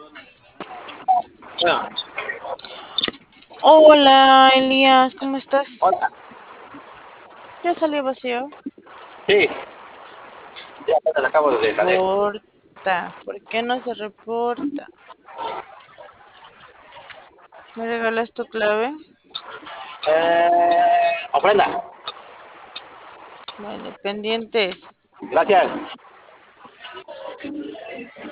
Bueno, Hola, Elías, ¿cómo estás? hola. Ya salió vacío. Sí, ya te la acabo de salir. Reporta. ¿Por qué no se reporta? ¿Me regalas tu clave? Ofrenda. Vale, pendientes. Gracias.